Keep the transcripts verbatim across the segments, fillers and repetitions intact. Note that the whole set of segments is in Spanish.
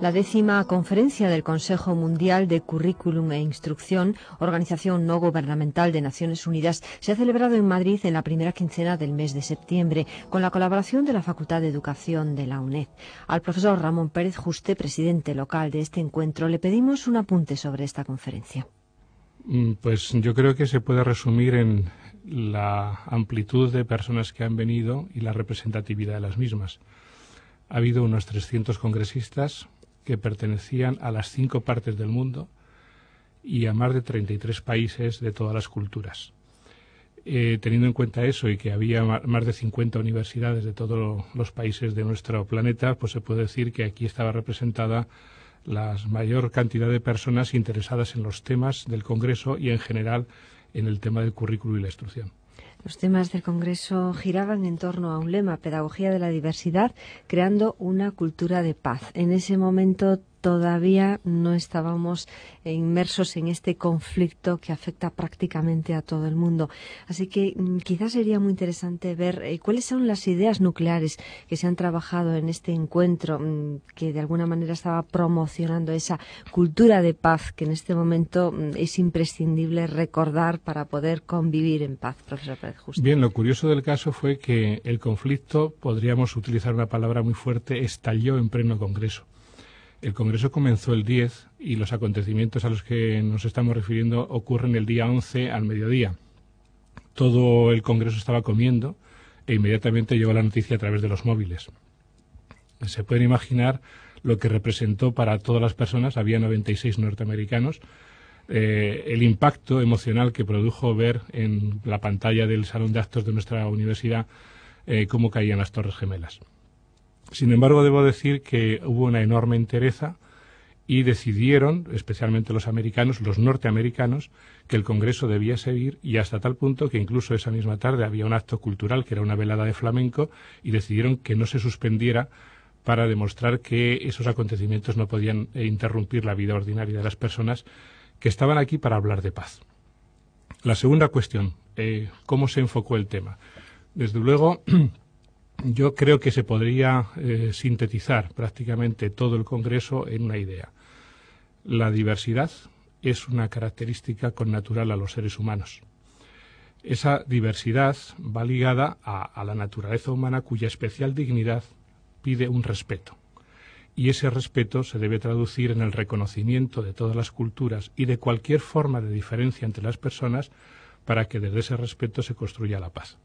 La décima conferencia del Consejo Mundial de Currículum e Instrucción, organización no gubernamental de Naciones Unidas, se ha celebrado en Madrid en la primera quincena del mes de septiembre, con la colaboración de la Facultad de Educación de la UNED. Al profesor Ramón Pérez Juste, presidente local de este encuentro, le pedimos un apunte sobre esta conferencia. Pues yo creo que se puede resumir en la amplitud de personas que han venido y la representatividad de las mismas. Ha habido unos trescientos congresistas que pertenecían a las cinco partes del mundo y a más de treinta y tres países de todas las culturas. Eh, teniendo en cuenta eso y que había más de cincuenta universidades de todos los países de nuestro planeta, pues se puede decir que aquí estaba representada la mayor cantidad de personas interesadas en los temas del Congreso y en general en el tema del currículo y la instrucción. Los temas del Congreso giraban en torno a un lema: pedagogía de la diversidad, creando una cultura de paz. En ese momento todavía no estábamos inmersos en este conflicto que afecta prácticamente a todo el mundo. Así que mm, quizás sería muy interesante ver eh, cuáles son las ideas nucleares que se han trabajado en este encuentro, mm, que de alguna manera estaba promocionando esa cultura de paz que en este momento mm, es imprescindible recordar para poder convivir en paz, profesor Pérez Juste. Bien, lo curioso del caso fue que el conflicto, podríamos utilizar una palabra muy fuerte, estalló en pleno Congreso. El Congreso comenzó el diez y los acontecimientos a los que nos estamos refiriendo ocurren el día once al mediodía. Todo el Congreso estaba comiendo e inmediatamente llegó la noticia a través de los móviles. Se pueden imaginar lo que representó para todas las personas, había noventa y seis norteamericanos, eh, el impacto emocional que produjo ver en la pantalla del salón de actos de nuestra universidad eh, cómo caían las Torres Gemelas. Sin embargo, debo decir que hubo una enorme entereza y decidieron, especialmente los americanos, los norteamericanos, que el Congreso debía seguir, y hasta tal punto que incluso esa misma tarde había un acto cultural que era una velada de flamenco y decidieron que no se suspendiera para demostrar que esos acontecimientos no podían eh, interrumpir la vida ordinaria de las personas que estaban aquí para hablar de paz. La segunda cuestión, eh, ¿cómo se enfocó el tema? Desde luego, yo creo que se podría eh, sintetizar prácticamente todo el Congreso en una idea. La diversidad es una característica connatural a los seres humanos. Esa diversidad va ligada a, a la naturaleza humana, cuya especial dignidad pide un respeto. Y ese respeto se debe traducir en el reconocimiento de todas las culturas y de cualquier forma de diferencia entre las personas para que desde ese respeto se construya la paz.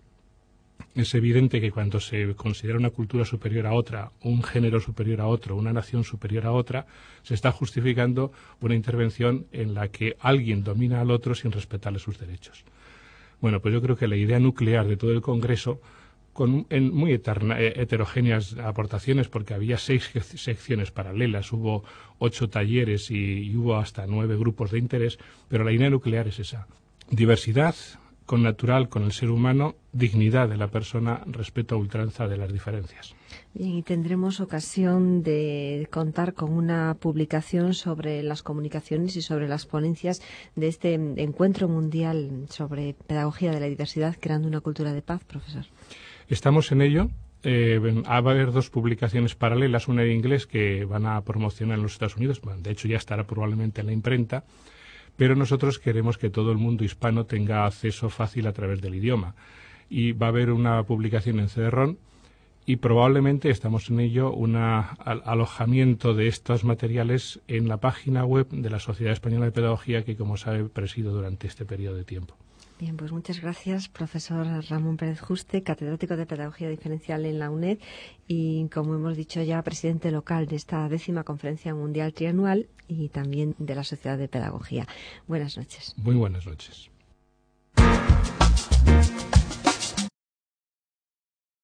Es evidente que cuando se considera una cultura superior a otra, un género superior a otro, una nación superior a otra, se está justificando una intervención en la que alguien domina al otro sin respetarle sus derechos. Bueno, pues yo creo que la idea nuclear de todo el Congreso, con en muy eterna, heterogéneas aportaciones, porque había seis secciones paralelas, hubo ocho talleres y, y hubo hasta nueve grupos de interés, pero la idea nuclear es esa: diversidad con natural, con el ser humano, dignidad de la persona, respeto a ultranza de las diferencias. Bien, y tendremos ocasión de contar con una publicación sobre las comunicaciones y sobre las ponencias de este encuentro mundial sobre pedagogía de la diversidad, creando una cultura de paz, profesor. Estamos en ello. Eh, va a haber dos publicaciones paralelas, una en inglés que van a promocionar en los Estados Unidos, bueno, de hecho ya estará probablemente en la imprenta, pero nosotros queremos que todo el mundo hispano tenga acceso fácil a través del idioma. Y va a haber una publicación en C D ROM y probablemente, estamos en ello, un al alojamiento de estos materiales en la página web de la Sociedad Española de Pedagogía, que, como sabe, presido durante este periodo de tiempo. Bien, pues muchas gracias, profesor Ramón Pérez Juste, catedrático de Pedagogía Diferencial en la UNED y, como hemos dicho ya, presidente local de esta décima conferencia mundial trianual y también de la Sociedad de Pedagogía. Buenas noches. Muy buenas noches.